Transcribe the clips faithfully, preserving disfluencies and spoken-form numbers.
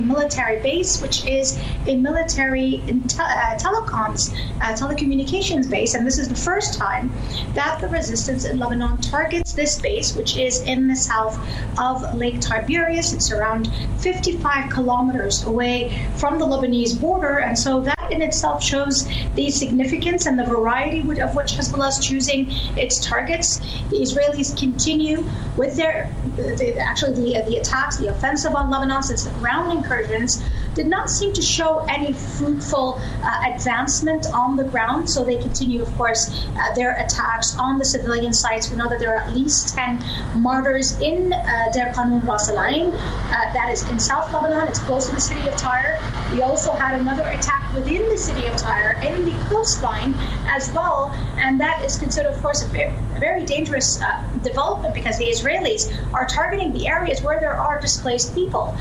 military base, which is a military te- uh, telecoms, uh, telecommunications base, and this is the first time that the resistance in Lebanon targets this base, which is in the south of Lake Tiberias. It's around fifty-five kilometers away from the Lebanese border, and so that in itself shows the significance and the variety of which Hezbollah is choosing its targets. The Israelis continue with their, the, actually the, the attacks, the offensive on Lebanon since the ground incursions did not seem to show any fruitful uh, advancement on the ground. So they continue, of course, uh, their attacks on the civilian sites. We know that there are at least ten martyrs in uh, Deir Qanun Ras Al Ain. Uh, that is in South Lebanon. It's close to the city of Tyre. We also had another attack within the city of Tyre in the coastline as well. And that is considered, of course, a very, a very dangerous uh, development because the Israelis are targeting the areas where there are displaced people.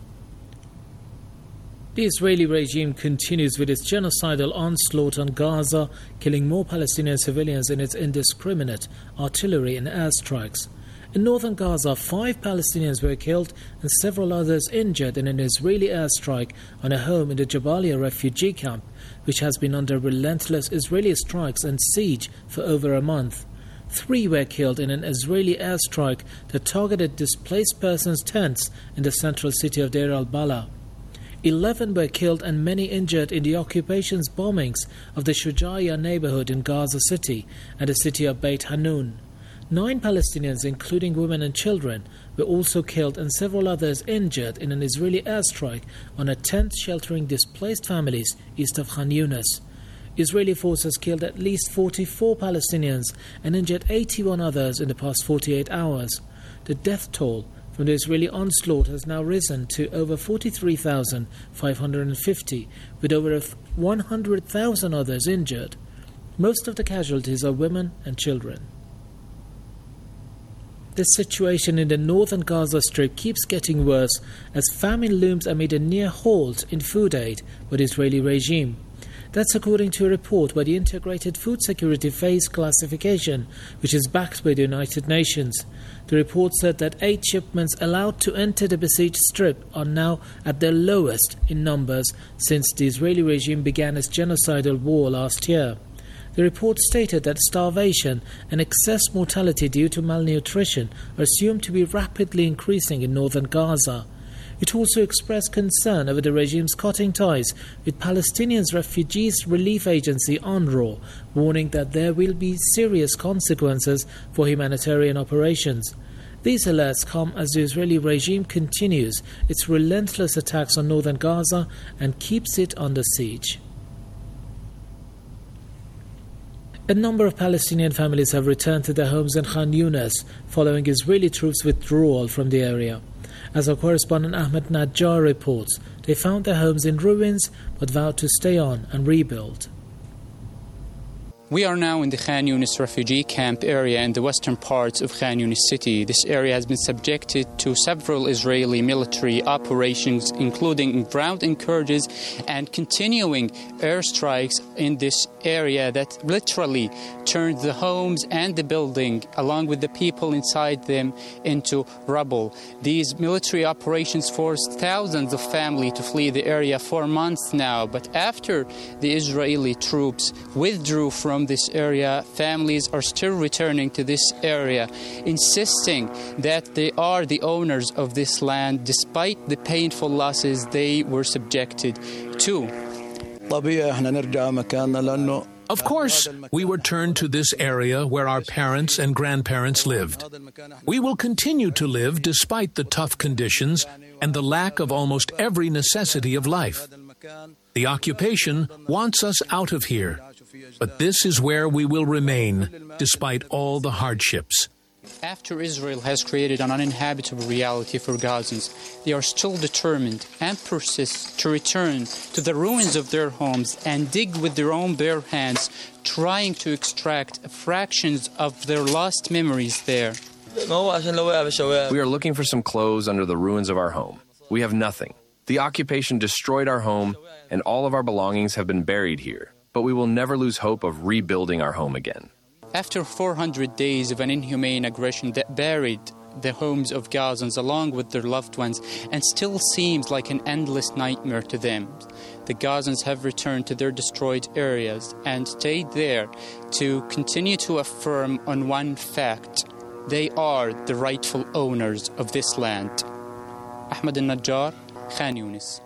The Israeli regime continues with its genocidal onslaught on Gaza, killing more Palestinian civilians in its indiscriminate artillery and airstrikes. In northern Gaza, five Palestinians were killed and several others injured in an Israeli airstrike on a home in the Jabalia refugee camp, which has been under relentless Israeli strikes and siege for over a month. Three were killed in an Israeli airstrike that targeted displaced persons' tents in the central city of Deir al-Balah. Eleven were killed and many injured in the occupation's bombings of the Shujaiya neighborhood in Gaza City and the city of Beit Hanun. Nine Palestinians, including women and children, were also killed and several others injured in an Israeli airstrike on a tent sheltering displaced families east of Khan Yunis. Israeli forces killed at least forty-four Palestinians and injured eighty-one others in the past forty-eight hours. The death toll from the Israeli onslaught has now risen to over forty-three thousand five hundred fifty, with over one hundred thousand others injured. Most of the casualties are women and children. The situation in the northern Gaza Strip keeps getting worse as famine looms amid a near halt in food aid by the Israeli regime. That's according to a report by the Integrated Food Security Phase Classification, which is backed by the United Nations. The report said that eight shipments allowed to enter the besieged strip are now at their lowest in numbers since the Israeli regime began its genocidal war last year. The report stated that starvation and excess mortality due to malnutrition are assumed to be rapidly increasing in northern Gaza. It also expressed concern over the regime's cutting ties with Palestinians' refugees relief agency UNRWA, warning that there will be serious consequences for humanitarian operations. These alerts come as the Israeli regime continues its relentless attacks on northern Gaza and keeps it under siege. A number of Palestinian families have returned to their homes in Khan Yunis following Israeli troops' withdrawal from the area. As our correspondent Ahmed Najjar reports, they found their homes in ruins but vowed to stay on and rebuild. We are now in the Khan Yunis refugee camp area in the western parts of Khan Yunis city. This area has been subjected to several Israeli military operations, including ground incursions and continuing airstrikes in this area that literally turned the homes and the building, along with the people inside them, into rubble. These military operations forced thousands of families to flee the area for months now, but after the Israeli troops withdrew from From this area, families are still returning to this area, insisting that they are the owners of this land despite the painful losses they were subjected to. Of course, we return to this area where our parents and grandparents lived. We will continue to live despite the tough conditions and the lack of almost every necessity of life. The occupation wants us out of here, but this is where we will remain despite all the hardships. After Israel has created an uninhabitable reality for Gazans, they are still determined and persist to return to the ruins of their homes and dig with their own bare hands, trying to extract fractions of their lost memories there. We are looking for some clothes under the ruins of our home. We have nothing. The occupation destroyed our home, and all of our belongings have been buried here. But we will never lose hope of rebuilding our home again. After four hundred days of an inhumane aggression that buried the homes of Gazans along with their loved ones and still seems like an endless nightmare to them. The Gazans have returned to their destroyed areas and stayed there to continue to affirm on one fact: they are the rightful owners of this land. Ahmed al-Najjar, Khan Yunis.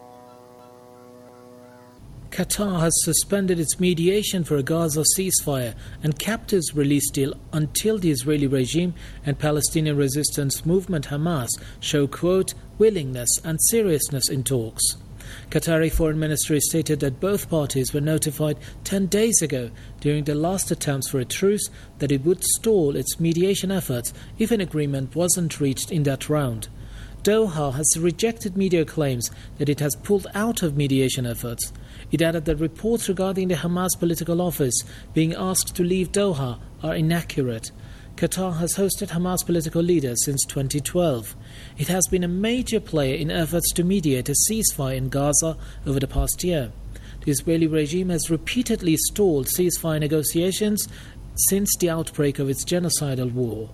Qatar has suspended its mediation for a Gaza ceasefire and captives release deal until the Israeli regime and Palestinian resistance movement Hamas show, quote, willingness and seriousness in talks. Qatari Foreign Ministry stated that both parties were notified ten days ago during the last attempts for a truce that it would stall its mediation efforts if an agreement wasn't reached in that round. Doha has rejected media claims that it has pulled out of mediation efforts. It added that reports regarding the Hamas political office being asked to leave Doha are inaccurate. Qatar has hosted Hamas political leaders since twenty twelve. It has been a major player in efforts to mediate a ceasefire in Gaza over the past year. The Israeli regime has repeatedly stalled ceasefire negotiations since the outbreak of its genocidal war.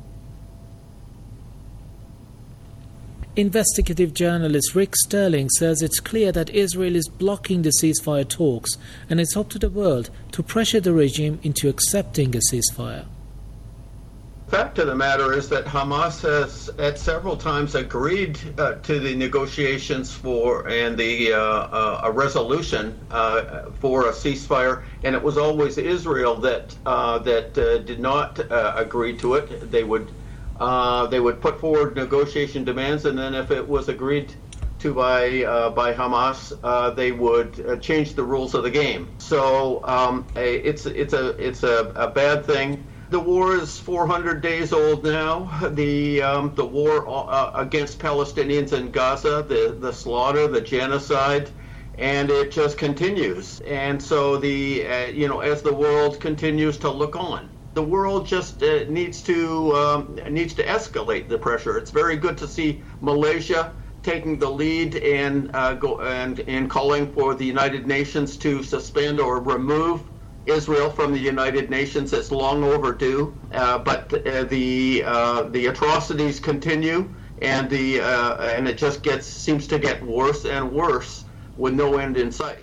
Investigative journalist Rick Sterling says it's clear that Israel is blocking the ceasefire talks and it's up to the world to pressure the regime into accepting a ceasefire. The fact of the matter is that Hamas has at several times agreed uh, to the negotiations for and the uh, uh, a resolution uh, for a ceasefire, and it was always Israel that uh, that uh, did not uh, agree to it. They would uh, they would put forward negotiation demands, and then if it was agreed to by uh, by Hamas, uh, they would uh, change the rules of the game. So um, a, it's it's a it's a, a bad thing. The war is four hundred days old now. The um, the war uh, against Palestinians in Gaza, the, the slaughter, the genocide, and it just continues. And so the uh, you know as the world continues to look on, the world just uh, needs to um, needs to escalate the pressure. It's very good to see Malaysia taking the lead and uh, go and in calling for the United Nations to suspend or remove Israel from the United Nations. It's long overdue, uh, but uh, the uh, the atrocities continue, and the uh, and it just gets seems to get worse and worse with no end in sight.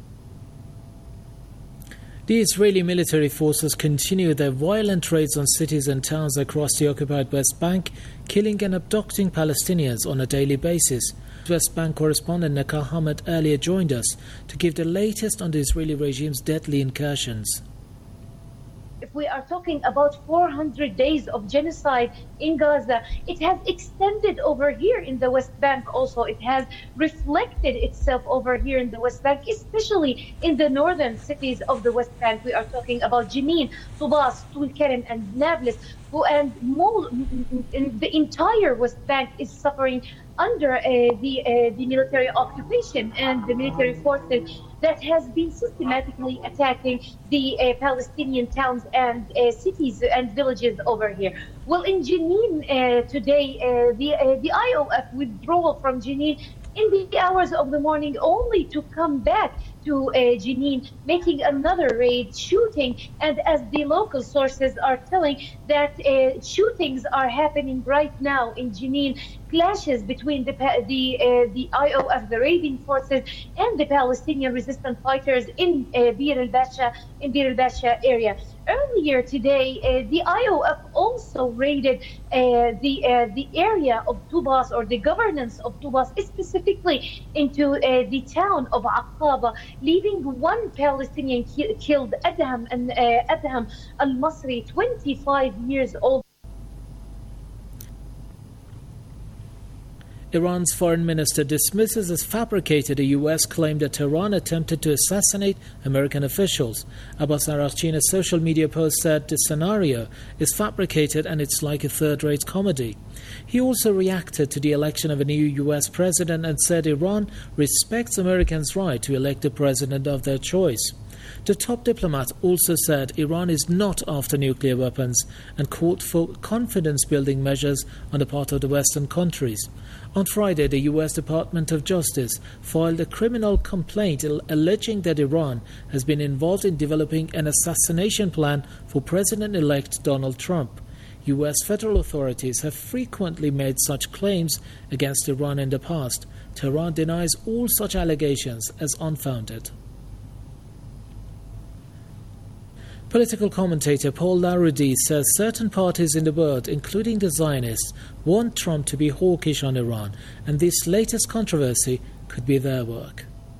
The Israeli military forces continue their violent raids on cities and towns across the occupied West Bank, killing and abducting Palestinians on a daily basis. West Bank correspondent Nakah Hamad earlier joined us to give the latest on the Israeli regime's deadly incursions. If we are talking about four hundred days of genocide in Gaza, it has extended over here in the West Bank also. It has reflected itself over here in the West Bank, especially in the northern cities of the West Bank. We are talking about Jenin, Tubas, Tulkarem, and Nablus, who, and more, the entire West Bank is suffering under uh, the uh, the military occupation and the military forces that has been systematically attacking the uh, Palestinian towns and uh, cities and villages over here. Well, in Jenin uh, today, uh, the uh, the I O F withdrawal from Jenin in the hours of the morning, only to come back to uh, Jenin, making another raid, shooting, and as the local sources are telling, that uh, shootings are happening right now in Jenin, clashes between the the uh, the I O F, the raiding forces, and the Palestinian resistance fighters in uh, Bir el-Basha, in Bir el-Basha area. Earlier today, uh, the I O F also raided uh, the uh, the area of Tubas, or the governance of Tubas, specifically into uh, the town of Aqaba, leaving one Palestinian ki- killed, Adham and uh, Adham al-Masri, twenty-five years old. Iran's foreign minister dismisses as fabricated a U S claim that Tehran attempted to assassinate American officials. Abbas Araghchi, in a social media post, said the scenario is fabricated and it's like a third-rate comedy. He also reacted to the election of a new U S president and said Iran respects Americans' right to elect a president of their choice. The top diplomat also said Iran is not after nuclear weapons and called for confidence-building measures on the part of the Western countries. On Friday, the U S Department of Justice filed a criminal complaint alleging that Iran has been involved in developing an assassination plan for President-elect Donald Trump. U S federal authorities have frequently made such claims against Iran in the past. Tehran denies all such allegations as unfounded. Political commentator Paul Larudi says certain parties in the world, including the Zionists, want Trump to be hawkish on Iran, and this latest controversy could be their work.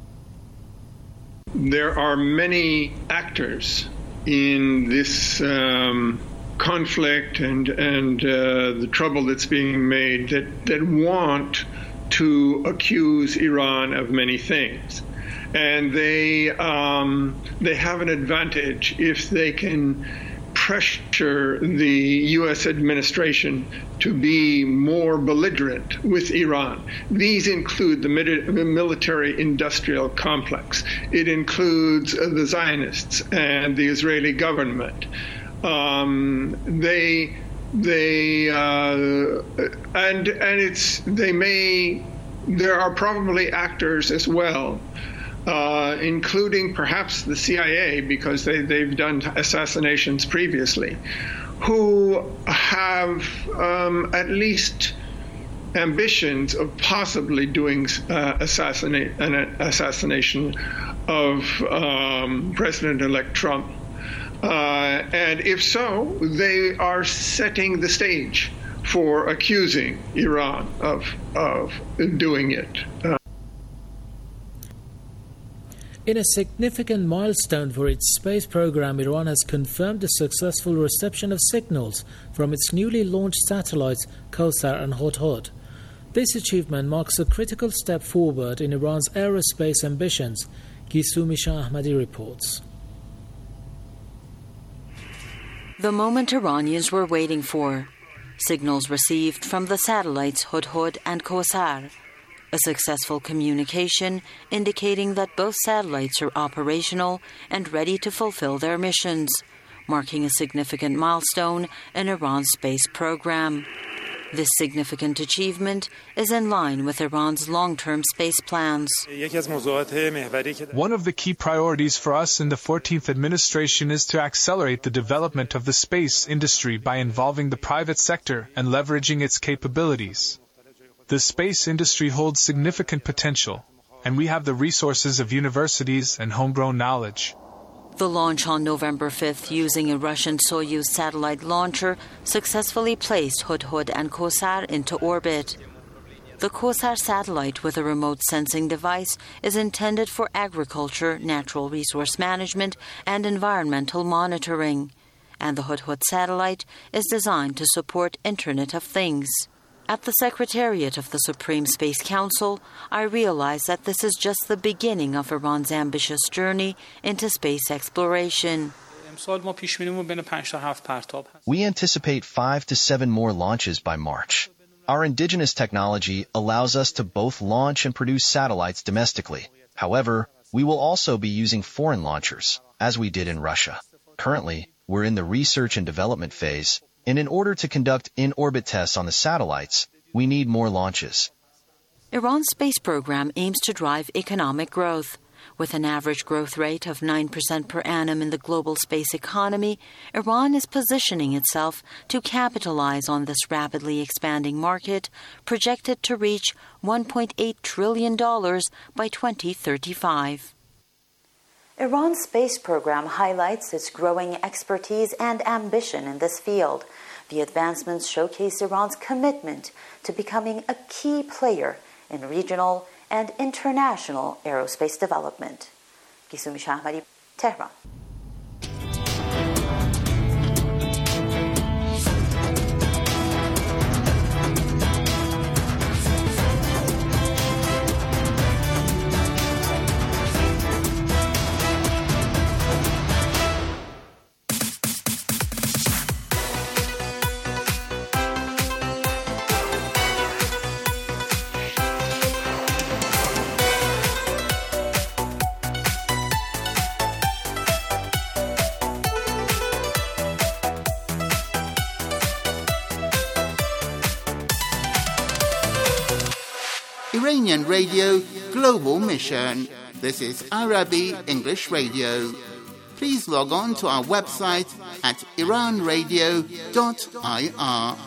There are many actors in this um, conflict and, and uh, the trouble that's being made that, that want to accuse Iran of many things. And they um, they have an advantage if they can pressure the U S administration to be more belligerent with Iran. These include the military-industrial complex. It includes the Zionists and the Israeli government. Um, they they uh, and and it's they may there are probably actors as well. Uh, including perhaps the C I A, because they, they've done assassinations previously, who have um, at least ambitions of possibly doing uh, assassinate, an assassination of um, President-elect Trump. Uh, and if so, they are setting the stage for accusing Iran of, of doing it. Uh, In a significant milestone for its space program, Iran has confirmed the successful reception of signals from its newly launched satellites Kawsar and Hudhud. This achievement marks a critical step forward in Iran's aerospace ambitions. Gisumi Shah Ahmadi reports. The moment Iranians were waiting for. Signals received from the satellites Hudhud and Kawsar. A successful communication indicating that both satellites are operational and ready to fulfill their missions, marking a significant milestone in Iran's space program. This significant achievement is in line with Iran's long-term space plans. One of the key priorities for us in the fourteenth administration is to accelerate the development of the space industry by involving the private sector and leveraging its capabilities. The space industry holds significant potential, and we have the resources of universities and homegrown knowledge. The launch on November fifth using a Russian Soyuz satellite launcher successfully placed Hudhud and Kawsar into orbit. The Kawsar satellite with a remote sensing device is intended for agriculture, natural resource management, and environmental monitoring. And the Hudhud satellite is designed to support Internet of Things. At the Secretariat of the Supreme Space Council, I realized that this is just the beginning of Iran's ambitious journey into space exploration. We anticipate five to seven more launches by March. Our indigenous technology allows us to both launch and produce satellites domestically. However, we will also be using foreign launchers, as we did in Russia. Currently, we're in the research and development phase, and in order to conduct in-orbit tests on the satellites, we need more launches. Iran's space program aims to drive economic growth. With an average growth rate of nine percent per annum in the global space economy, Iran is positioning itself to capitalize on this rapidly expanding market, projected to reach one point eight trillion dollars by twenty thirty-five. Iran's space program highlights its growing expertise and ambition in this field. The advancements showcase Iran's commitment to becoming a key player in regional and international aerospace development. Gisumi Shahmadi, Tehran. Iranian Radio Global Mission. This is Arabi English Radio. please log on to our website at iran radio dot I R.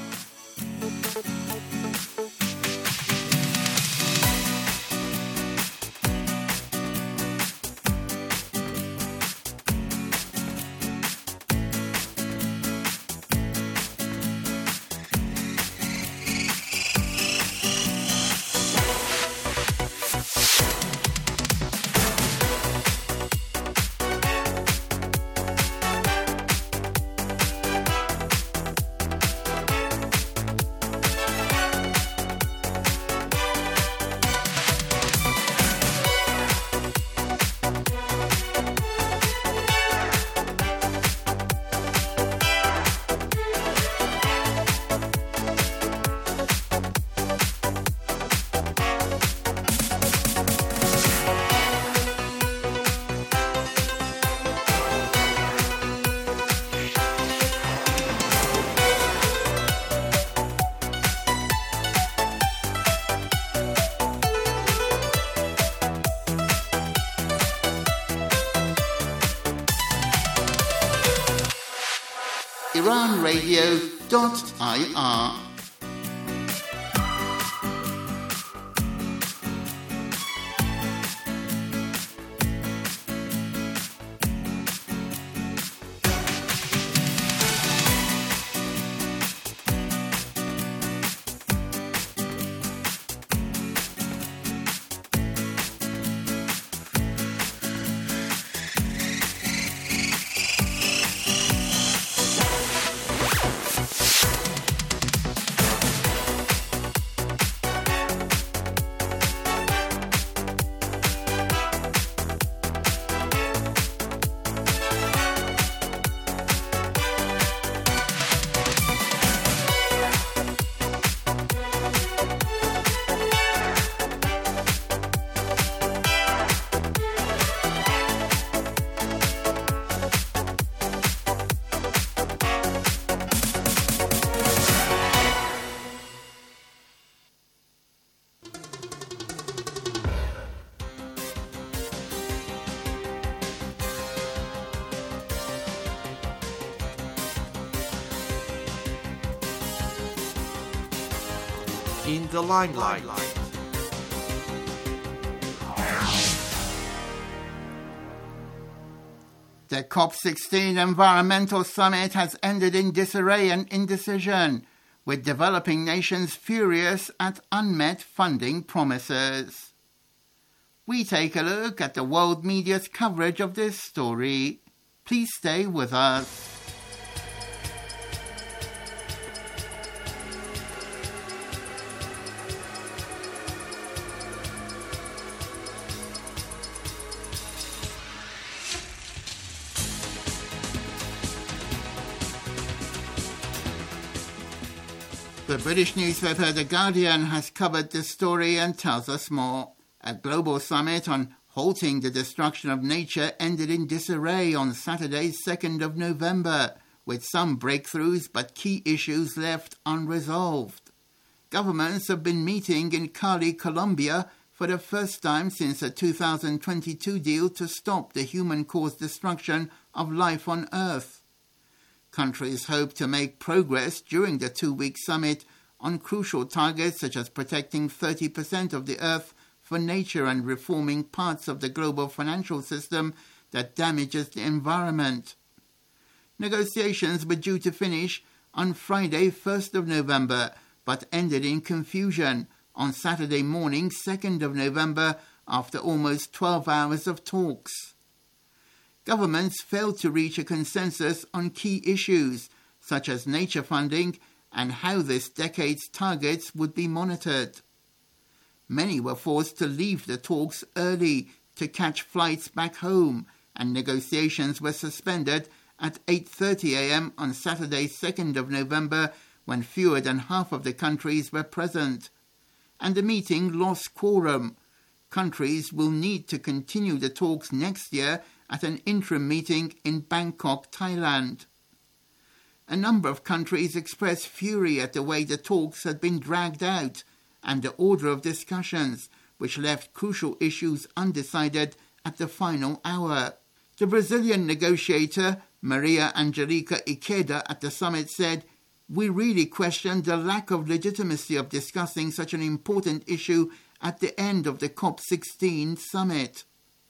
iran radio dot I R. In the limelight. The COP sixteen Environmental Summit has ended in disarray and indecision, with developing nations furious at unmet funding promises. We take a look at the world media's coverage of this story. Please stay with us. The British newspaper The Guardian has covered this story and tells us more. A global summit on halting the destruction of nature ended in disarray on Saturday, second of November, with some breakthroughs but key issues left unresolved. Governments have been meeting in Cali, Colombia, for the first time since the two thousand twenty-two deal to stop the human-caused destruction of life on Earth. Countries hope to make progress during the two-week summit on crucial targets such as protecting thirty percent of the Earth for nature and reforming parts of the global financial system that damages the environment. Negotiations were due to finish on Friday, first of November, but ended in confusion on Saturday morning, second of November, after almost twelve hours of talks. Governments failed to reach a consensus on key issues, such as nature funding and how this decade's targets would be monitored. Many were forced to leave the talks early to catch flights back home, and negotiations were suspended at eight thirty a.m. on Saturday, second of November, when fewer than half of the countries were present. And the meeting lost quorum. Countries will need to continue the talks next year at an interim meeting in Bangkok, Thailand. A number of countries expressed fury at the way the talks had been dragged out and the order of discussions, which left crucial issues undecided at the final hour. The Brazilian negotiator, Maria Angelica Ikeda, at the summit said, "We really question the lack of legitimacy of discussing such an important issue at the end of the COP sixteen summit.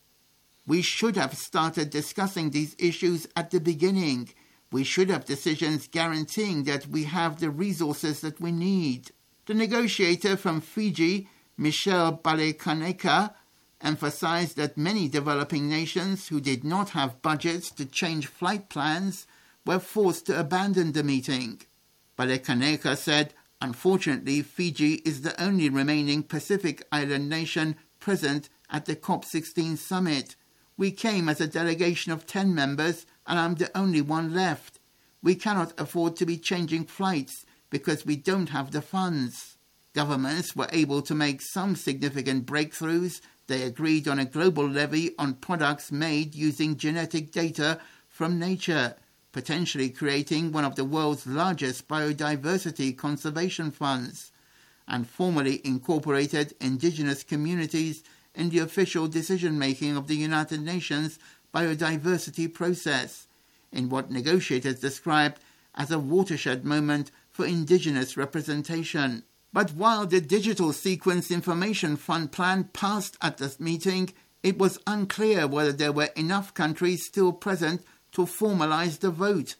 We should have started discussing these issues at the beginning. We should have decisions guaranteeing that we have the resources that we need." The negotiator from Fiji, Michelle Balekaneka, emphasized that many developing nations who did not have budgets to change flight plans were forced to abandon the meeting. Balekaneka said, "Unfortunately, Fiji is the only remaining Pacific Island nation present at the COP sixteen summit. We came as a delegation of ten members, and I'm the only one left. We cannot afford to be changing flights because we don't have the funds." Governments were able to make some significant breakthroughs. They agreed on a global levy on products made using genetic data from nature, potentially creating one of the world's largest biodiversity conservation funds, and formally incorporated indigenous communities in the official decision-making of the United Nations biodiversity process, in what negotiators described as a watershed moment for indigenous representation. But while the Digital Sequence Information Fund plan passed at this meeting, it was unclear whether there were enough countries still present to formalize the vote.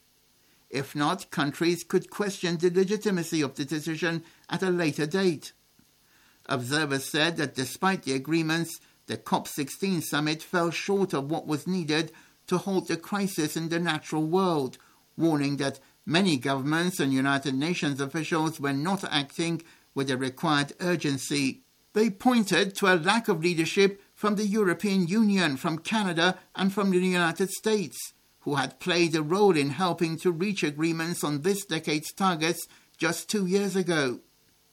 If not, countries could question the legitimacy of the decision at a later date. Observers said that despite the agreements, the COP sixteen summit fell short of what was needed to halt the crisis in the natural world, warning that many governments and United Nations officials were not acting with the required urgency. They pointed to a lack of leadership from the European Union, from Canada and from the United States, who had played a role in helping to reach agreements on this decade's targets just two years ago.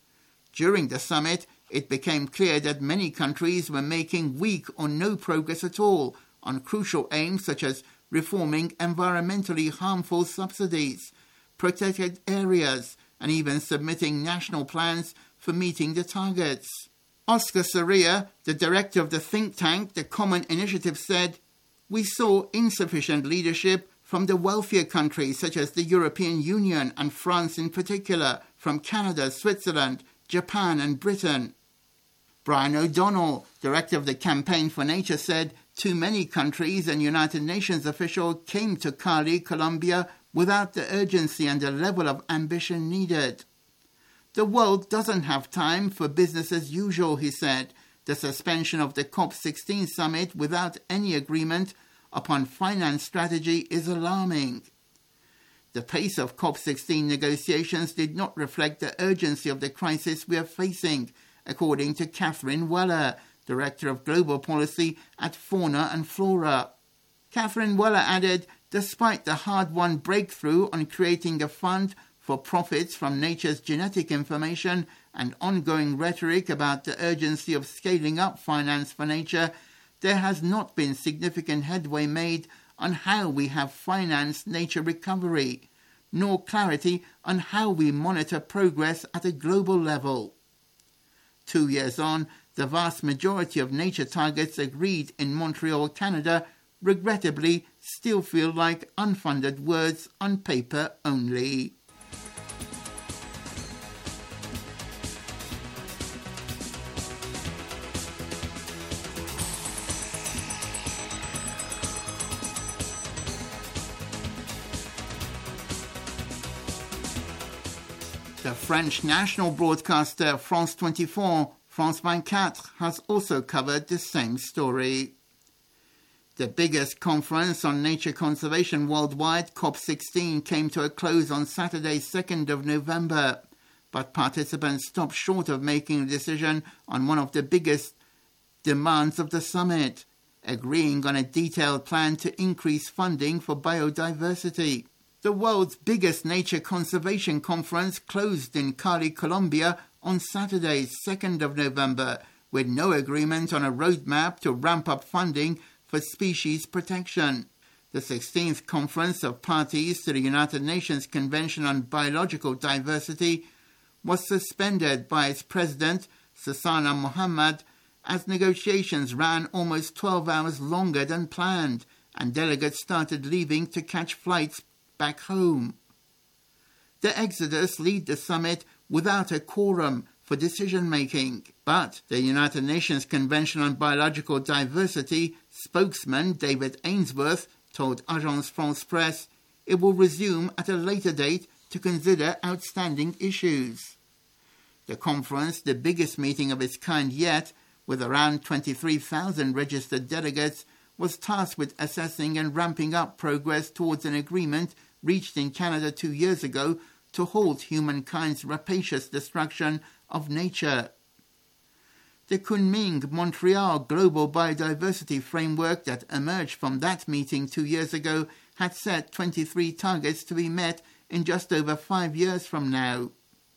During the summit, it became clear that many countries were making weak or no progress at all on crucial aims such as reforming environmentally harmful subsidies, protected areas, and even submitting national plans for meeting the targets. Oscar Sarria, the director of the think tank The Common Initiative, said, "We saw insufficient leadership from the wealthier countries such as the European Union and France in particular, from Canada, Switzerland, Japan and Britain." Brian O'Donnell, director of the Campaign for Nature, said too many countries and United Nations officials came to Cali, Colombia, without the urgency and the level of ambition needed. "The world doesn't have time for business as usual," he said. The suspension of the COP sixteen summit without any agreement upon finance strategy is alarming. The pace of COP sixteen negotiations did not reflect the urgency of the crisis we are facing, according to Catherine Weller, Director of Global Policy at Fauna and Flora. Catherine Weller added, "Despite the hard-won breakthrough on creating a fund for profits from nature's genetic information and ongoing rhetoric about the urgency of scaling up finance for nature, there has not been significant headway made on how we have financed nature recovery, nor clarity on how we monitor progress at a global level." Two years on, the vast majority of nature targets agreed in Montreal, Canada, regrettably still feel like unfunded words on paper only. The French national broadcaster France twenty-four, France twenty-four, has also covered the same story. The biggest conference on nature conservation worldwide, COP sixteen, came to a close on Saturday, second of November, but participants stopped short of making a decision on one of the biggest demands of the summit, agreeing on a detailed plan to increase funding for biodiversity. The world's biggest nature conservation conference closed in Cali, Colombia on Saturday, second of November, with no agreement on a roadmap to ramp up funding for species protection. The sixteenth Conference of Parties to the United Nations Convention on Biological Diversity was suspended by its president, Sassana Mohammad, as negotiations ran almost twelve hours longer than planned and delegates started leaving to catch flights back home. The exodus led the summit without a quorum for decision-making, but the United Nations Convention on Biological Diversity spokesman David Ainsworth told Agence France-Presse it will resume at a later date to consider outstanding issues. The conference, the biggest meeting of its kind yet, with around twenty-three thousand registered delegates, was tasked with assessing and ramping up progress towards an agreement reached in Canada two years ago to halt humankind's rapacious destruction of nature. The Kunming-Montreal Global Biodiversity Framework that emerged from that meeting two years ago had set twenty-three targets to be met in just over five years from now.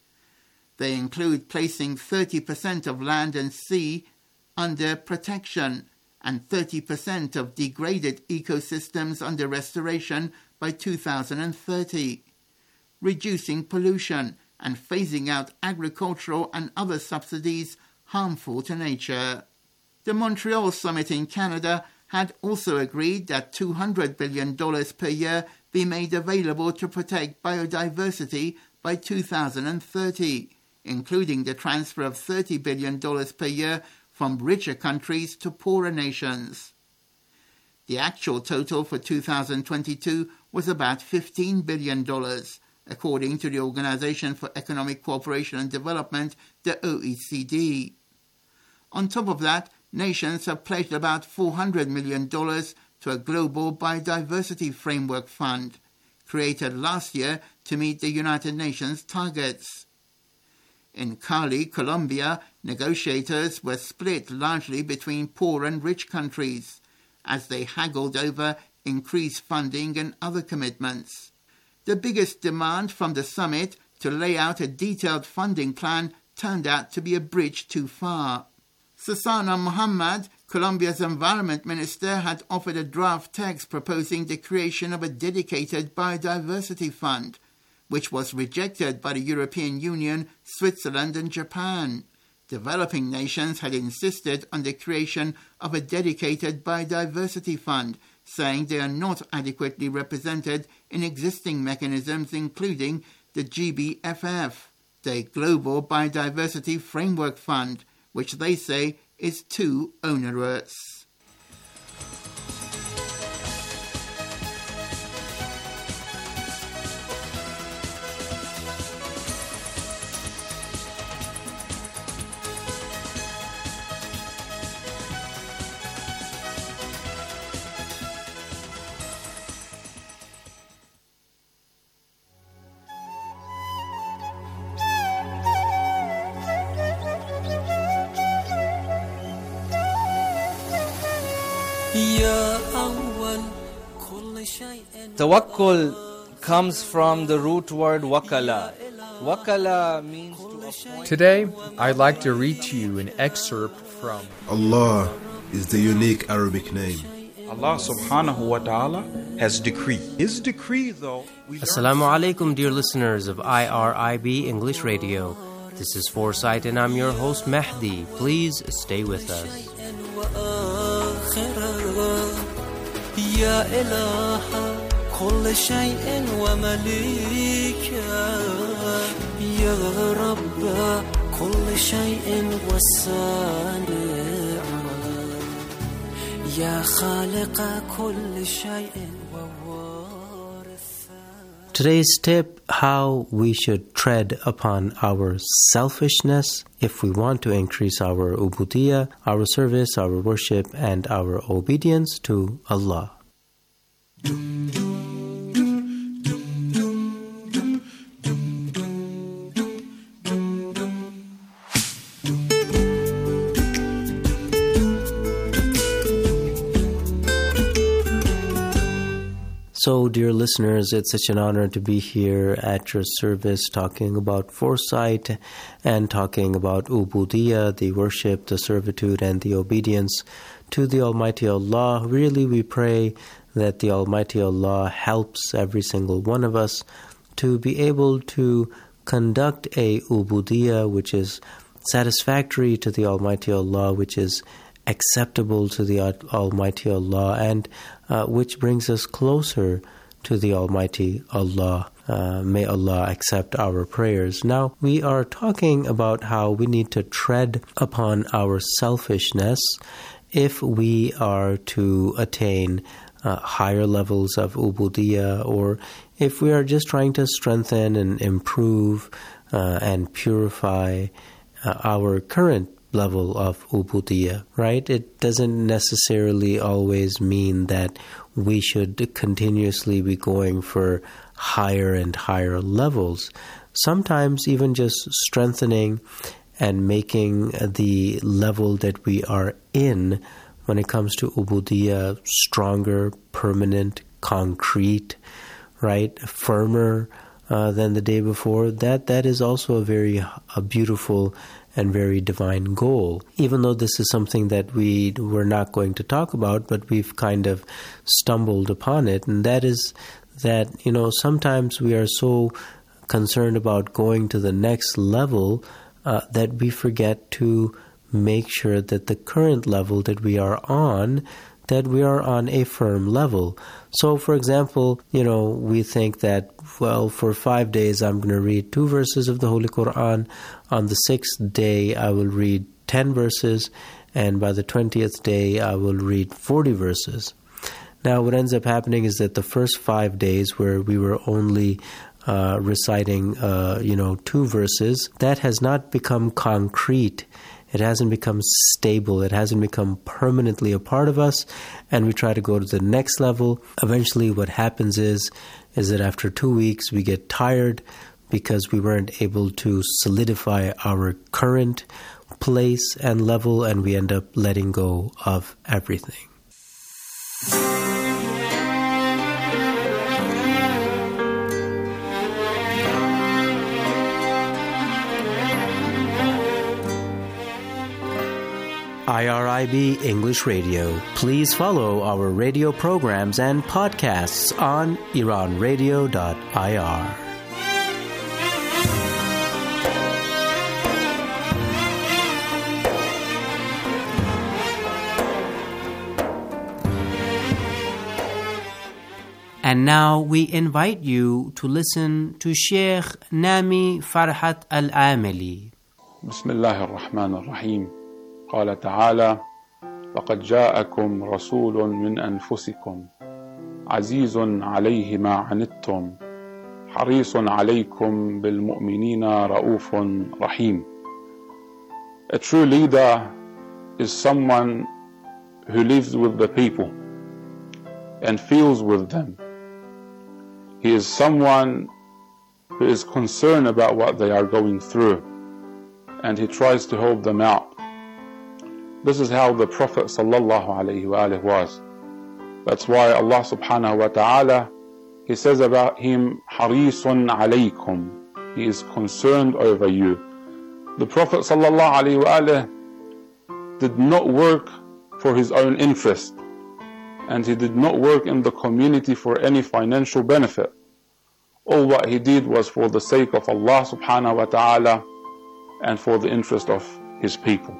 They include placing thirty percent of land and sea under protection and thirty percent of degraded ecosystems under restoration by two thousand thirty, reducing pollution and phasing out agricultural and other subsidies harmful to nature. The Montreal Summit in Canada had also agreed that two hundred billion dollars per year be made available to protect biodiversity by two thousand thirty, including the transfer of thirty billion dollars per year from richer countries to poorer nations. The actual total for two thousand twenty-two was about fifteen billion dollars, according to the Organization for Economic Cooperation and Development, the O E C D. On top of that, nations have pledged about four hundred million dollars to a global biodiversity framework fund, created last year to meet the United Nations targets. In Cali, Colombia, negotiators were split largely between poor and rich countries, as they haggled over increased funding and other commitments. The biggest demand from the summit to lay out a detailed funding plan turned out to be a bridge too far. Susana Muhammad, Colombia's environment minister, had offered a draft text proposing the creation of a dedicated biodiversity fund, which was rejected by the European Union, Switzerland and Japan. Developing nations had insisted on the creation of a dedicated biodiversity fund, saying they are not adequately represented in existing mechanisms, including the G B F F, the Global Biodiversity Framework Fund, which they say is too onerous. Tawakkul comes from the root word wakala. Wakala means to appoint. Today, I'd like to read to you an excerpt from Allah is the unique Arabic name. Allah subhanahu wa ta'ala has decreed. His decree, though... Assalamu alaikum, dear listeners of I R I B English Radio. This is Foresight and I'm your host Mahdi. Please stay with us. كل شيء ومليكا يا رب كل شيء والصانع يا خالق كل شيء ووارث. Today's tip: how we should tread upon our selfishness if we want to increase our ubudiyah, our service, our worship, and our obedience to Allah. So, dear listeners, it's such an honor to be here at your service talking about foresight and talking about ubudiyah, the worship, the servitude, and the obedience to the Almighty Allah. Really, we pray that the Almighty Allah helps every single one of us to be able to conduct a ubudiyah which is satisfactory to the Almighty Allah, which is acceptable to the Almighty Allah, and uh, which brings us closer to the Almighty Allah. Uh, may Allah accept our prayers. Now, we are talking about how we need to tread upon our selfishness if we are to attain uh, higher levels of ubudiyah, or if we are just trying to strengthen and improve uh, and purify uh, our current level of ubudiyah, right? It doesn't necessarily always mean that we should continuously be going for higher and higher levels. Sometimes even just strengthening and making the level that we are in when it comes to ubudiyah stronger, permanent, concrete, right? Firmer uh, than the day before. That that is also a very a beautiful and very divine goal. Even though this is something that we were not going to talk about, but we've kind of stumbled upon it, and that is that, you know, sometimes we are so concerned about going to the next level uh, that we forget to make sure that the current level that we are on, that we are on a firm level. So, for example, you know, we think that, well, for five days I'm going to read two verses of the Holy Quran. On the sixth day I will read ten verses, and by the twentieth day I will read forty verses. Now, what ends up happening is that the first five days where we were only uh, reciting, uh, you know, two verses, that has not become concrete. It hasn't become stable. It hasn't become permanently a part of us, and we try to go to the next level. Eventually, what happens is, is that after two weeks, we get tired because we weren't able to solidify our current place and level, and we end up letting go of everything. I R I B English Radio. Please follow our radio programs and podcasts on iran radio dot I R. And now we invite you to listen to Sheikh Nami Farhat Al-Amili. Bismillah ar-Rahman ar-Rahim. قال تعالى فقد جاءكم رسول من أنفسكم عزيز عليه ما عنتم حريص عليكم بالمؤمنين رؤوف رحيم. A true leader is someone who lives with the people and feels with them. He is someone who is concerned about what they are going through, and he tries to help them out. This is how the Prophet sallallahu alaihi wasallam was. That's why Allah subhanahu wa ta'ala, He says about him, harisun alaykum. He is concerned over you. The Prophet sallallahu alaihi wasallam did not work for his own interest, and he did not work in the community for any financial benefit. All what he did was for the sake of Allah subhanahu wa ta'ala and for the interest of his people.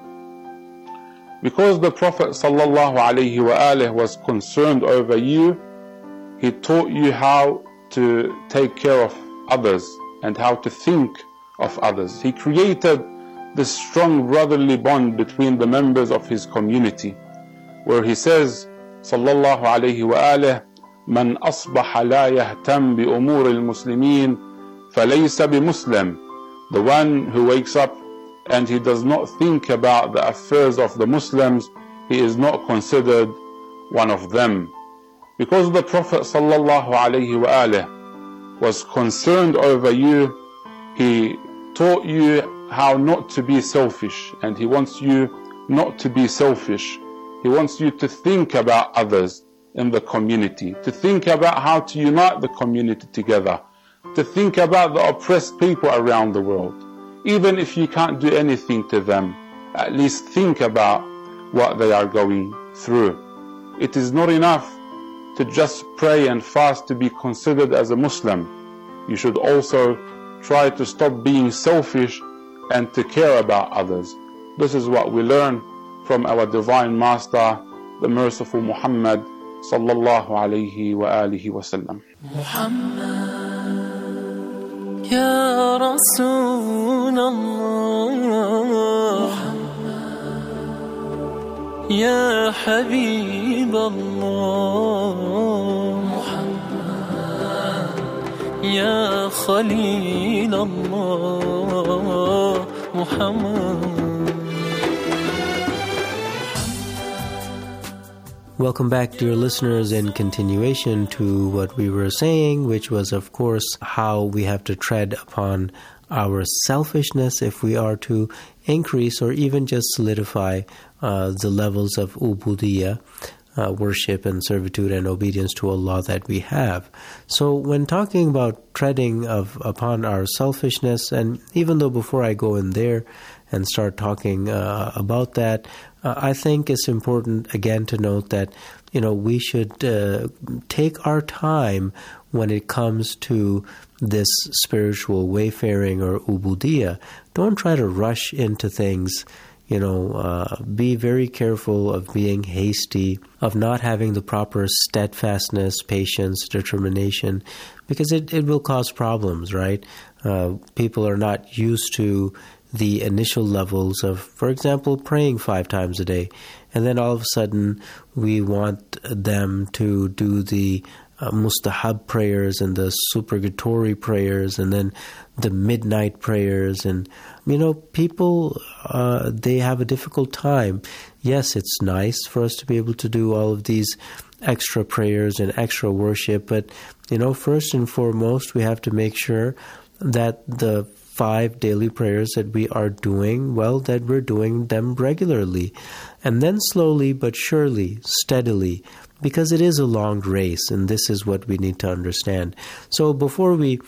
Because the Prophet sallallahu alaihi wasallam was concerned over you, he taught you how to take care of others and how to think of others. He created this strong brotherly bond between the members of his community, where he says, sallallahu alaihi wasallam, "Man asbaha la yahtam bi umur al-muslimin, falaysa bi Muslim." The one who wakes up and he does not think about the affairs of the Muslims, he is not considered one of them. Because the Prophet sallallahu alaihi wasallam was concerned over you, he taught you how not to be selfish, and he wants you not to be selfish. He wants you to think about others in the community, to think about how to unite the community together, to think about the oppressed people around the world. Even if you can't do anything to them, at least think about what they are going through. It is not enough to just pray and fast to be considered as a Muslim. You should also try to stop being selfish and to care about others. This is what we learn from our Divine Master, the merciful Muhammad sallallahu alayhi wa alihi wa sallam. Muhammad, Ya Rasul Allah, Ya Habib Allah, Ya Khalil Allah, Muhammad. Welcome back, dear listeners, in continuation to what we were saying, which was, of course, how we have to tread upon our selfishness if we are to increase or even just solidify uh, the levels of ubudiyya, uh, worship and servitude and obedience to Allah that we have. So when talking about treading of upon our selfishness, and even though before I go in there and start talking uh, about that, uh, I think it's important again to note that, you know, we should uh, take our time when it comes to this spiritual wayfaring or ubudiyya. Don't try to rush into things. You know, uh, be very careful of being hasty, of not having the proper steadfastness, patience, determination, because it, it will cause problems, right? Uh, people are not used to the initial levels of, for example, praying five times a day. And then all of a sudden we want them to do the uh, mustahab prayers and the supererogatory prayers and then the midnight prayers. And, you know, people, uh, they have a difficult time. Yes, it's nice for us to be able to do all of these extra prayers and extra worship. But, you know, first and foremost, we have to make sure that the five daily prayers that we are doing, well, that we're doing them regularly. And then slowly but surely, steadily, because it is a long race, and this is what we need to understand. So before we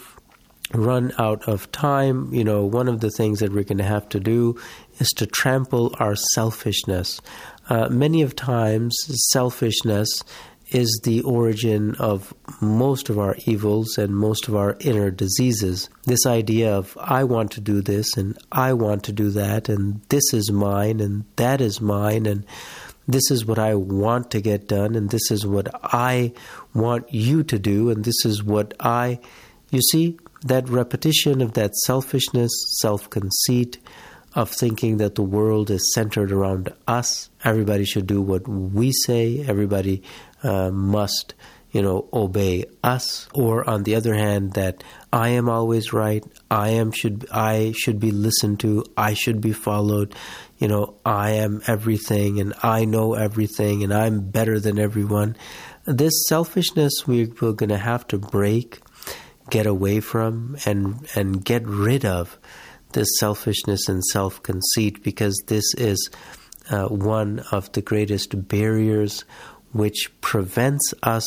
run out of time, you know, one of the things that we're going to have to do is to trample our selfishness. Uh, many of times, selfishness is the origin of most of our evils and most of our inner diseases. This idea of, I want to do this and I want to do that and this is mine and that is mine and this is what I want to get done and this is what I want you to do and this is what I... You see, that repetition of that selfishness, self-conceit, of thinking that the world is centered around us. Everybody should do what we say. Everybody uh, must, you know, obey us. Or on the other hand, that I am always right. I am should I should be listened to. I should be followed. You know, I am everything, and I know everything, and I'm better than everyone. This selfishness we're, we're going to have to break, get away from, and and get rid of. This selfishness and self-conceit, because this is uh, one of the greatest barriers which prevents us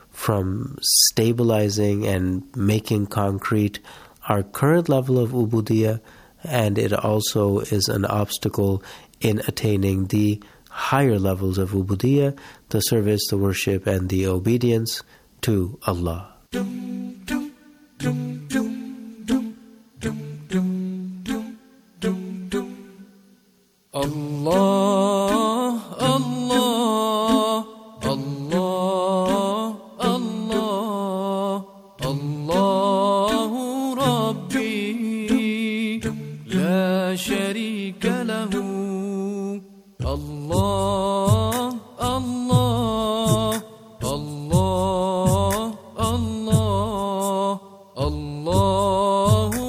from stabilizing and making concrete our current level of ubudiyya, and it also is an obstacle in attaining the higher levels of ubudiyya, the service, the worship, and the obedience to Allah. Dum, dum, dum, dum. Allah, Allah, Allah, Allah, Allahu Rabbi, la sharika lahu. Allah, Allah, Allah, Allah, Allahu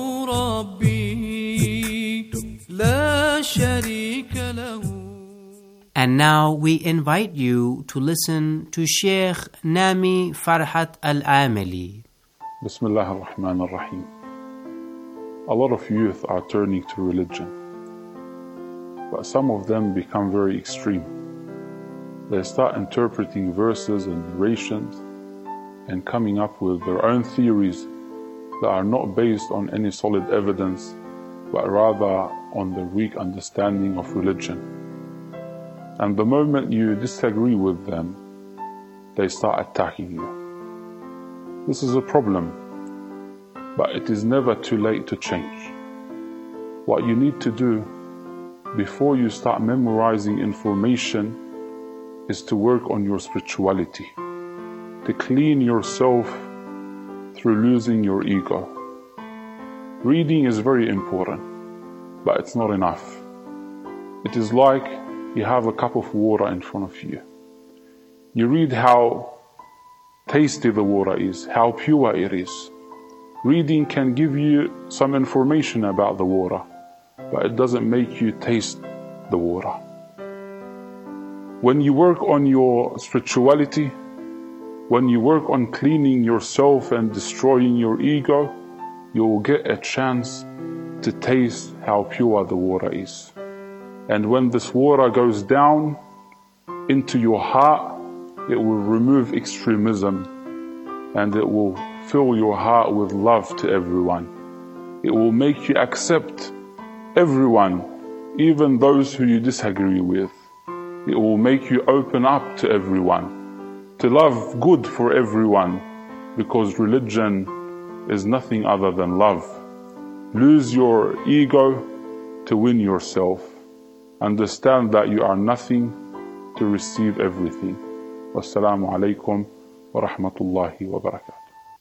Rabbi, la sharika. And now we invite you to listen to Sheikh Nami Farhat Al-Amili. Bismillah ar-Rahman ar-Rahim. A lot of youth are turning to religion, but some of them become very extreme. They start interpreting verses and narrations and coming up with their own theories that are not based on any solid evidence, but rather on their weak understanding of religion. And the moment you disagree with them, they start attacking you. This is a problem, but it is never too late to change. What you need to do before you start memorizing information is to work on your spirituality, to clean yourself through losing your ego. Reading is very important, but it's not enough. It is like you have a cup of water in front of you. You read how tasty the water is, how pure it is. Reading can give you some information about the water, but it doesn't make you taste the water. When you work on your spirituality, when you work on cleaning yourself and destroying your ego, you will get a chance to taste how pure the water is. And when this water goes down into your heart, it will remove extremism and it will fill your heart with love to everyone. It will make you accept everyone, even those who you disagree with. It will make you open up to everyone, to love good for everyone, because religion is nothing other than love. Lose your ego to win yourself. Understand that you are nothing to receive everything. Wassalamu alaikum wa rahmatullahi wa barakatuh.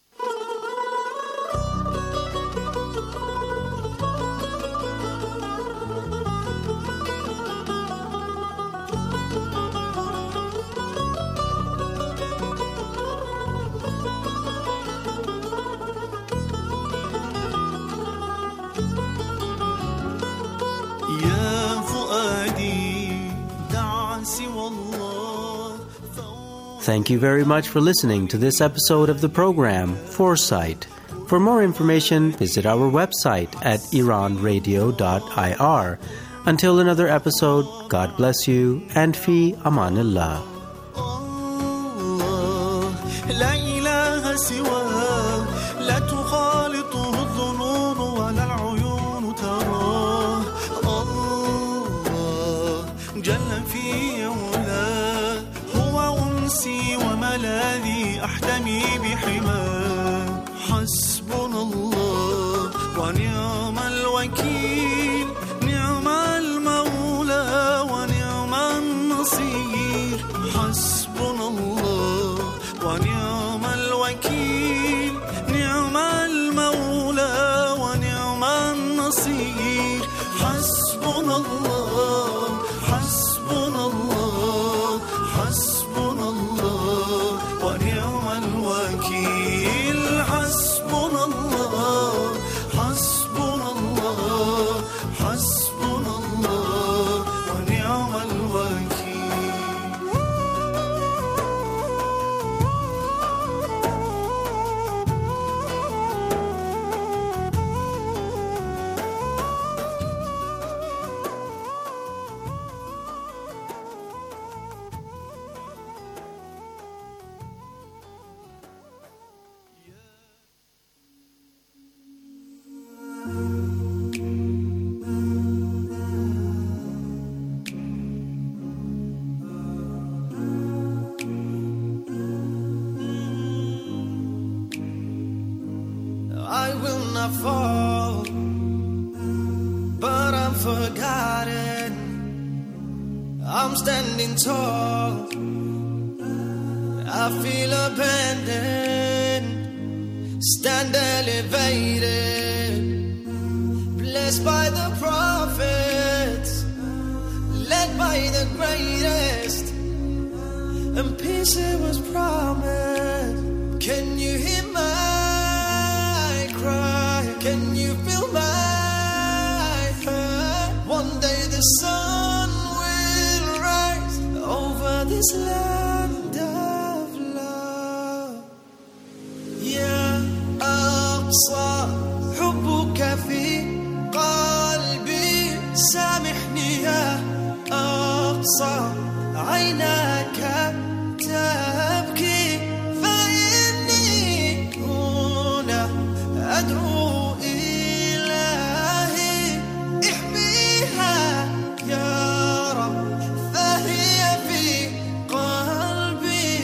Thank you very much for listening to this episode of the program, Foresight. For more information, visit our website at iran radio dot I R. Until another episode, God bless you and fi amanillah. الذي أحتمي بحماه حسبنا الله ونعم الوكيل نعم المولى ونعم النصير حسبنا الله ونعم الوكيل نعم المولى ونعم النصير حسبنا الله حسبنا الله حسبنا الله ونعم الوكيل حسبنا الله حسبنا الله حسبنا الله ونعم الوكيل. I will not fall, but I'm forgotten. I'm standing tall. I feel abandoned. Stand elevated, blessed by the prophets, led by the greatest, and peace it was promised. Can you hear my cry? Can you feel my hurt? One day the sun will rise over this land of love. يا أقصى حبك في قلبي سامحني يا أقصى عيناك تبكي فإني هنا أدعو إلهي احميها يا رب فهي في قلبي.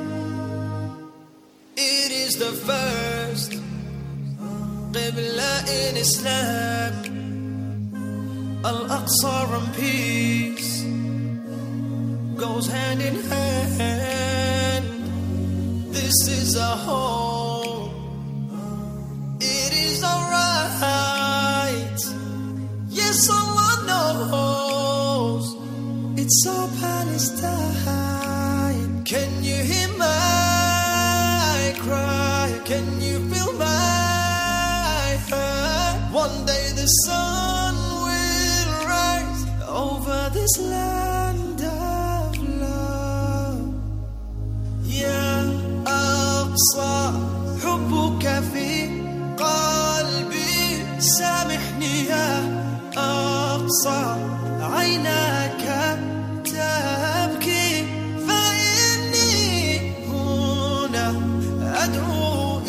It is the first Qibla in Islam, Al-Aqsa and peace goes hand in hand. This is a home. It is alright. Yes, Allah knows it's our Palestine. Can you hear my cry? Can you feel my hurt? One day the sun will rise over this land of love. Ya Aqsa, حبك في قلبي. سامحني يا أقصى، عيناك تبكي، فإني هنا أدعو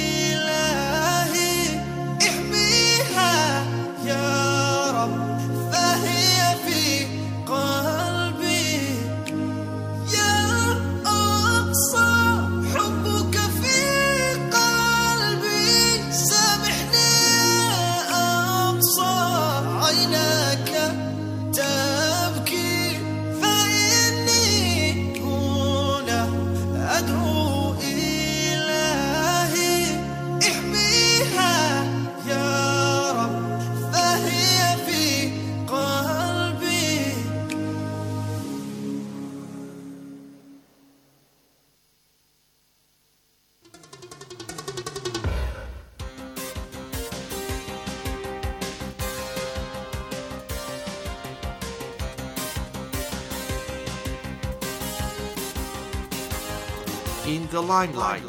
إلهي احميها يا رب، فهي في قلبي. يا أقصى حبك في قلبي. سامحني يا أقصى، عيناك تبكي، فإني هنا أدعو إلهي احميها يا رب، فهي في قلبي. In the limelight.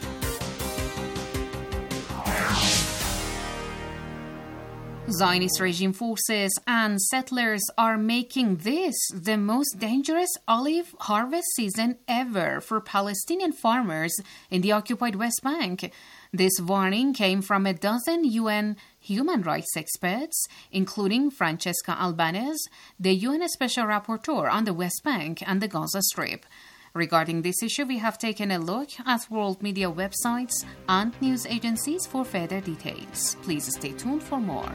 Zionist regime forces and settlers are making this the most dangerous olive harvest season ever for Palestinian farmers in the occupied West Bank. This warning came from a dozen U N human rights experts, including Francesca Albanese, the U N Special Rapporteur on the West Bank and the Gaza Strip. Regarding this issue, we have taken a look at world media websites and news agencies for further details. Please stay tuned for more.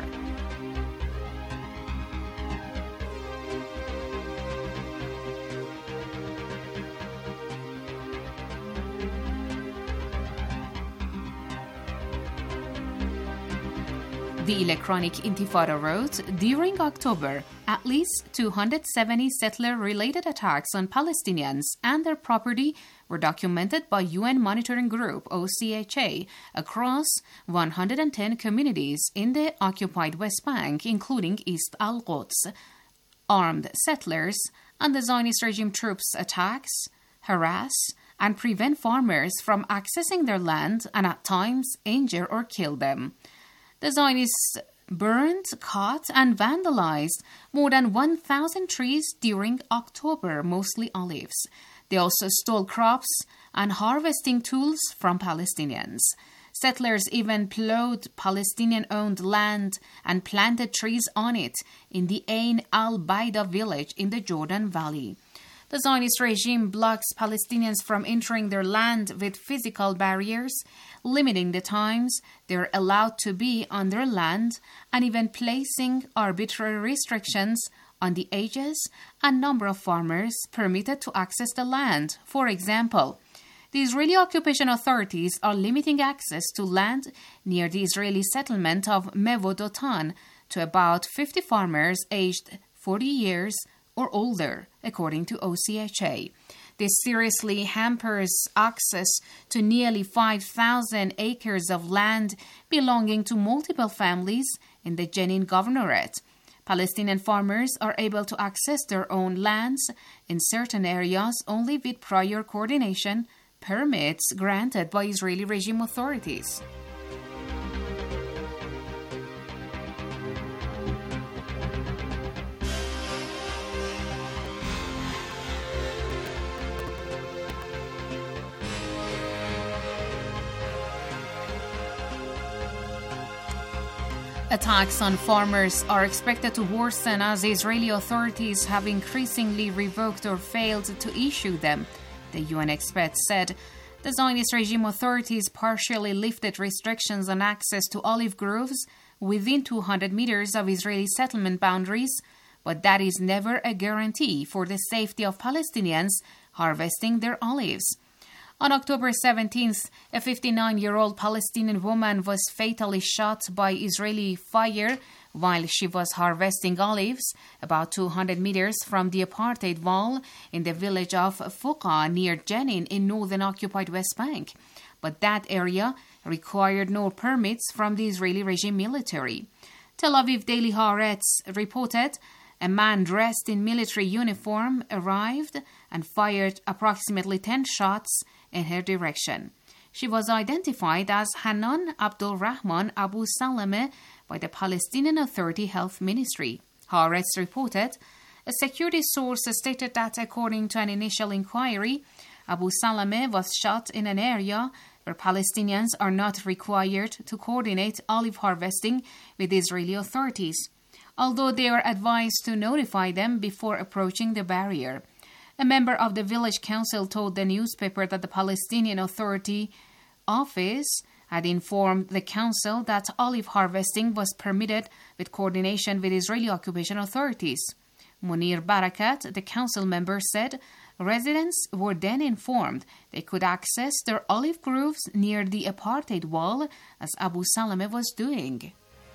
The Electronic Intifada wrote, during October, at least two hundred seventy settler-related attacks on Palestinians and their property were documented by U N Monitoring Group O C H A across one hundred ten communities in the occupied West Bank, including East Al-Quds. Armed settlers and the Zionist regime troops attacks, harass, and prevent farmers from accessing their land and at times injure or kill them. The Zionists burned, cut, and vandalized more than one thousand trees during October, mostly olives. They also stole crops and harvesting tools from Palestinians. Settlers even plowed Palestinian-owned land and planted trees on it in the Ain al-Baida village in the Jordan Valley. The Zionist regime blocks Palestinians from entering their land with physical barriers, limiting the times they're allowed to be on their land, and even placing arbitrary restrictions on the ages and number of farmers permitted to access the land. For example, the Israeli occupation authorities are limiting access to land near the Israeli settlement of Mevo Dotan to about fifty farmers aged forty years or older, according to O C H A. This seriously hampers access to nearly five thousand acres of land belonging to multiple families in the Jenin Governorate. Palestinian farmers are able to access their own lands in certain areas only with prior coordination, permits granted by Israeli regime authorities. Attacks on farmers are expected to worsen as Israeli authorities have increasingly revoked or failed to issue them, the U N expert said. The Zionist regime authorities partially lifted restrictions on access to olive groves, within two hundred meters of Israeli settlement boundaries, but that is never a guarantee for the safety of Palestinians harvesting their olives. On October seventeenth, a fifty-nine-year-old Palestinian woman was fatally shot by Israeli fire while she was harvesting olives about two hundred meters from the apartheid wall in the village of Fuqa near Jenin in northern occupied West Bank. But that area required no permits from the Israeli regime military. Tel Aviv Daily Haaretz reported a man dressed in military uniform arrived and fired approximately ten shots in her direction. She was identified as Hanan Abdul Rahman Abu Salameh by the Palestinian Authority Health Ministry. Haaretz reported a security source stated that according to an initial inquiry, Abu Salameh was shot in an area where Palestinians are not required to coordinate olive harvesting with Israeli authorities, although they are advised to notify them before approaching the barrier. A member of the village council told the newspaper that the Palestinian Authority office had informed the council that olive harvesting was permitted with coordination with Israeli occupation authorities. Munir Barakat, the council member, said residents were then informed they could access their olive groves near the apartheid wall, as Abu Salameh was doing.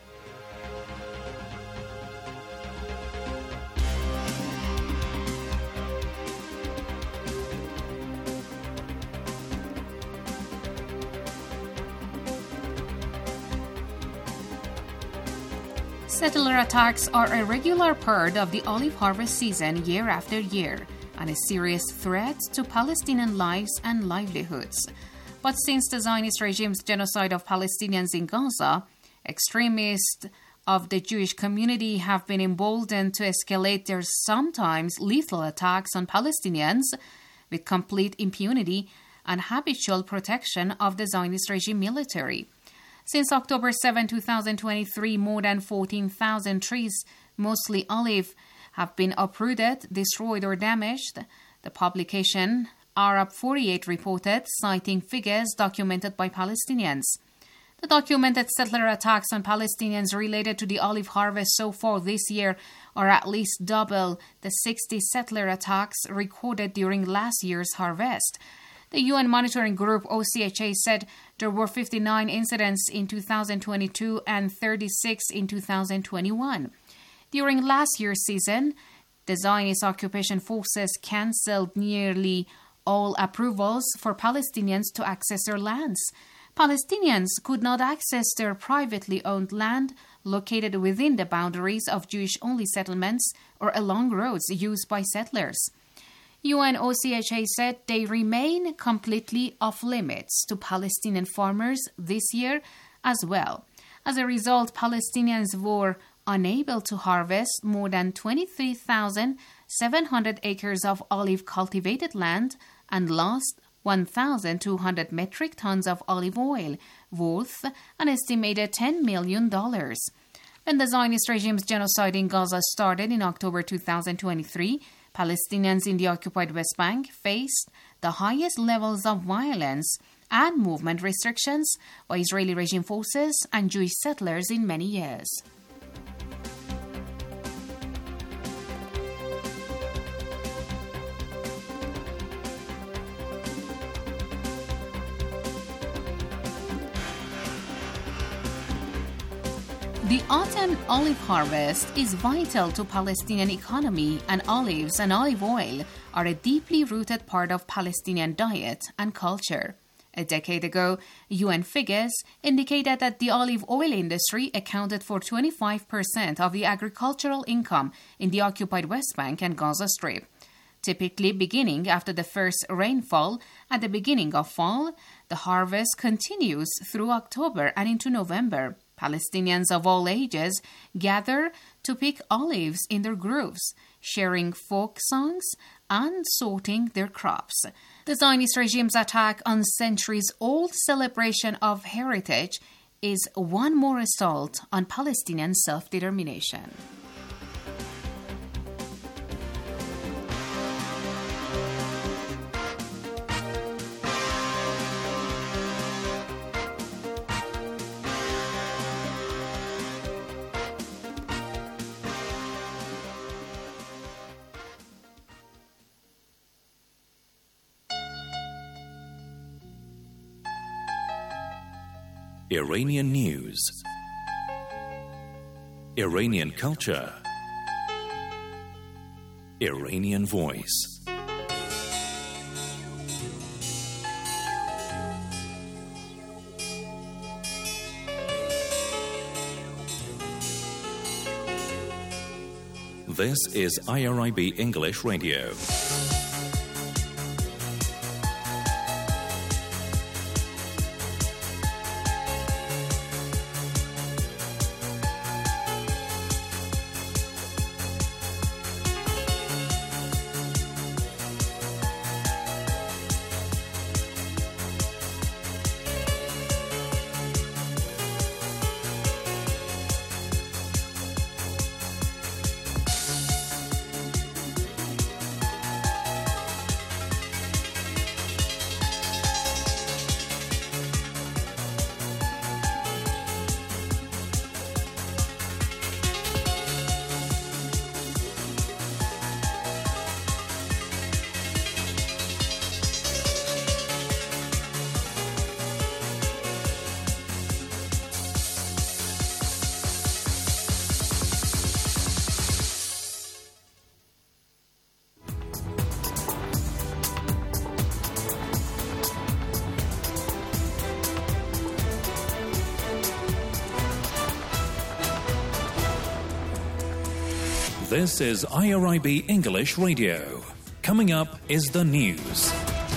Settler attacks are a regular part of the olive harvest season year after year and a serious threat to Palestinian lives and livelihoods. But since the Zionist regime's genocide of Palestinians in Gaza, extremists of the Jewish community have been emboldened to escalate their sometimes lethal attacks on Palestinians with complete impunity and habitual protection of the Zionist regime military. Since October seventh, twenty twenty-three, more than fourteen thousand trees, mostly olive, have been uprooted, destroyed, or damaged. The publication Arab forty-eight reported, citing figures documented by Palestinians. The documented settler attacks on Palestinians related to the olive harvest so far this year are at least double the sixty settler attacks recorded during last year's harvest. The U N monitoring group O C H A said there were fifty-nine incidents in two thousand twenty-two and thirty-six in two thousand twenty-one. During last year's season, the Zionist occupation forces cancelled nearly all approvals for Palestinians to access their lands. Palestinians could not access their privately owned land located within the boundaries of Jewish-only settlements or along roads used by settlers. U N O C H A said they remain completely off limits to Palestinian farmers this year as well. As a result, Palestinians were unable to harvest more than twenty-three thousand seven hundred acres of olive cultivated land and lost one thousand two hundred metric tons of olive oil, worth an estimated ten million dollars. When the Zionist regime's genocide in Gaza started in October two thousand twenty-three, Palestinians in the occupied West Bank faced the highest levels of violence and movement restrictions by Israeli regime forces and Jewish settlers in many years. The autumn olive harvest is vital to Palestinian economy, and olives and olive oil are a deeply rooted part of Palestinian diet and culture. A decade ago, U N figures indicated that the olive oil industry accounted for twenty-five percent of the agricultural income in the occupied West Bank and Gaza Strip. Typically beginning after the first rainfall at the beginning of fall, the harvest continues through October and into November. Palestinians of all ages gather to pick olives in their groves, sharing folk songs and sorting their crops. The Zionist regime's attack on centuries-old celebration of heritage is one more assault on Palestinian self-determination. Iranian news, Iranian culture, Iranian voice. This is I R I B English Radio. This is I R I B English Radio. Coming up is the news.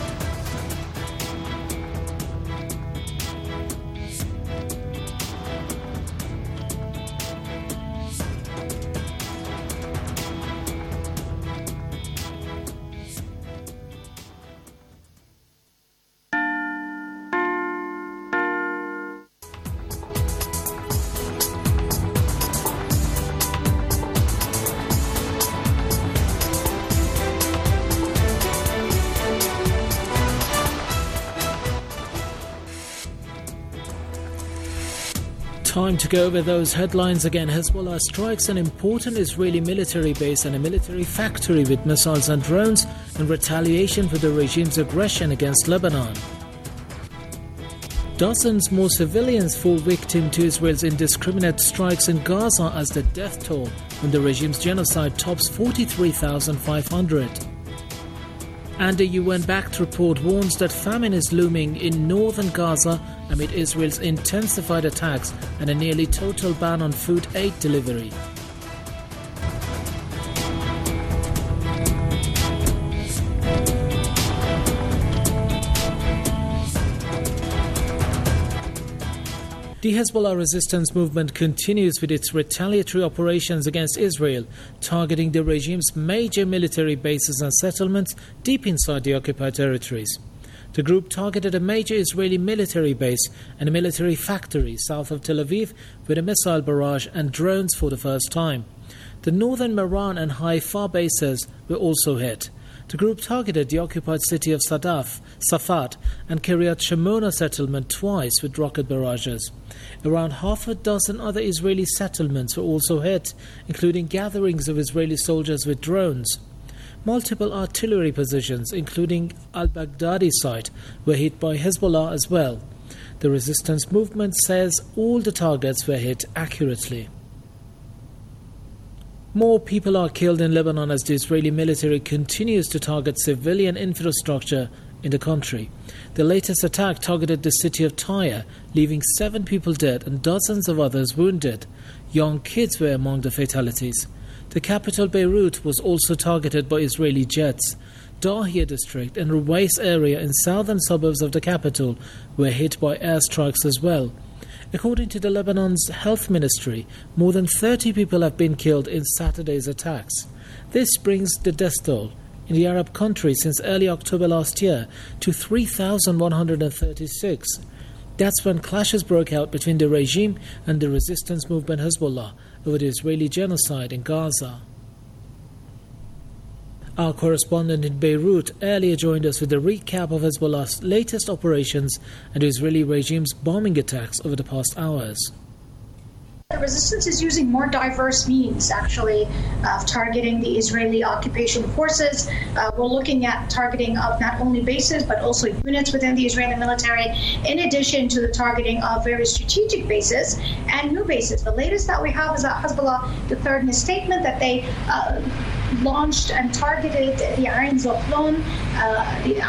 Time to go over those headlines again. Hezbollah strikes an important Israeli military base and a military factory with missiles and drones in retaliation for the regime's aggression against Lebanon. Dozens more civilians fall victim to Israel's indiscriminate strikes in Gaza as the death toll from the regime's genocide tops forty-three thousand five hundred. And a U N-backed report warns that famine is looming in northern Gaza amid Israel's intensified attacks and a nearly total ban on food aid delivery. The Hezbollah resistance movement continues with its retaliatory operations against Israel, targeting the regime's major military bases and settlements deep inside the occupied territories. The group targeted a major Israeli military base and a military factory south of Tel Aviv with a missile barrage and drones for the first time. The northern Meran and Haifa bases were also hit. The group targeted the occupied city of Sadaf, Safat and Kiryat Shemona settlement twice with rocket barrages. Around half a dozen other Israeli settlements were also hit, including gatherings of Israeli soldiers with drones. Multiple artillery positions, including al-Baghdadi site, were hit by Hezbollah as well. The resistance movement says all the targets were hit accurately. More people are killed in Lebanon as the Israeli military continues to target civilian infrastructure in the country. The latest attack targeted the city of Tyre, leaving seven people dead and dozens of others wounded. Young kids were among the fatalities. The capital Beirut was also targeted by Israeli jets. Dahia district and Ruwais area in southern suburbs of the capital were hit by airstrikes as well. According to the Lebanon's health ministry, more than thirty people have been killed in Saturday's attacks. This brings the death toll in the Arab country since early October last year to three thousand one hundred thirty-six. That's when clashes broke out between the regime and the resistance movement Hezbollah over the Israeli genocide in Gaza. Our correspondent in Beirut earlier joined us with a recap of Hezbollah's latest operations and the Israeli regime's bombing attacks over the past hours. The resistance is using more diverse means, actually, of targeting the Israeli occupation forces. Uh, we're looking at targeting of not only bases, but also units within the Israeli military, in addition to the targeting of very strategic bases and new bases. The latest that we have is that Hezbollah declared in a statement that they uh, launched and targeted the Ain Zoflon, uh, the